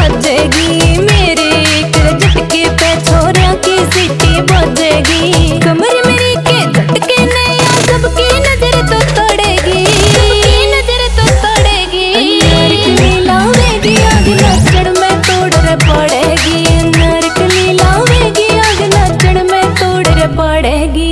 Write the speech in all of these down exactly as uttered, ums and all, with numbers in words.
बजेगी, मेरे एक झटके पे छोरिया की सीटी बजेगी। कमर मेरी के झटके नया सबकी नजर तो तोड़ेगी, सबकी नजर तो तोड़ेगी। नारकली लावेगी आग नाचड़ में तोड़ रे पड़ेगी, नारकली लावेगी आग नाचड़ में तोड़ रे पड़ेगी।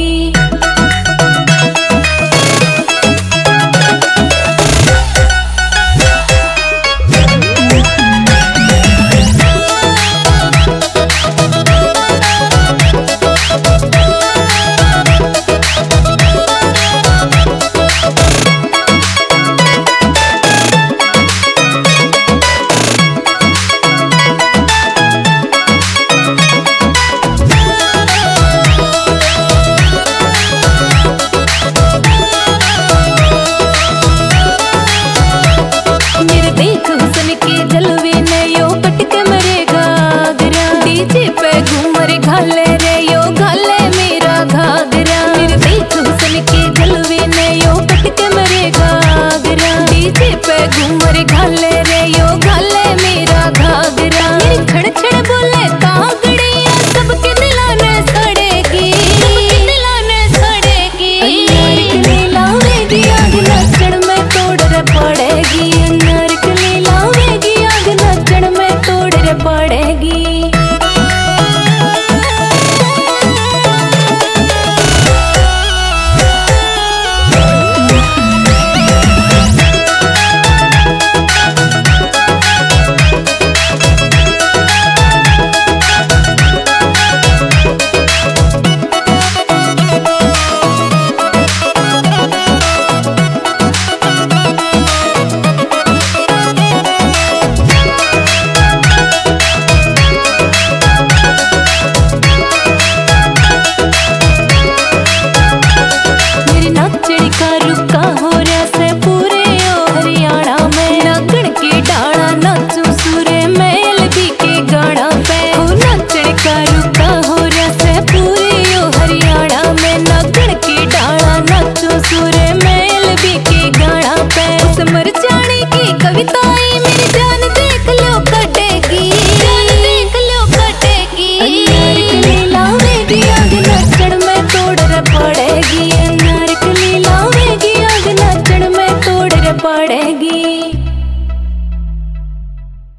के जलवे ने यो कटके मरेगा घाघरा, डीजे पे घूमर घाले रे यो घाले मेरा घाघरा। मेरे देख हुसन के जलवे ने यो कटके मरेगा घाघरा, डीजे पे घूमर घाले रे यो घाले मेरा घाघरा। मेरी छड़ छड़ बोले कागड़िया सबके दिलाने सड़ेगी, सबके दिलाने सड़ेगी। नारकली लावेगी आग नाचड़ में तोड़ रे पड़ेगी, नारकली लावेगी आग नाचड़ में तोड़ रे पड़ेगी। मर जाने की कविताएं मेरी जान देख लो कटेगी, जान देख लो कटेगी। नारकली लावेगी आग नाचड़ में तोड़ रे पड़ेगी, नारकली लावेगी आग नाचड़ में तोड़ रे पड़ेगी।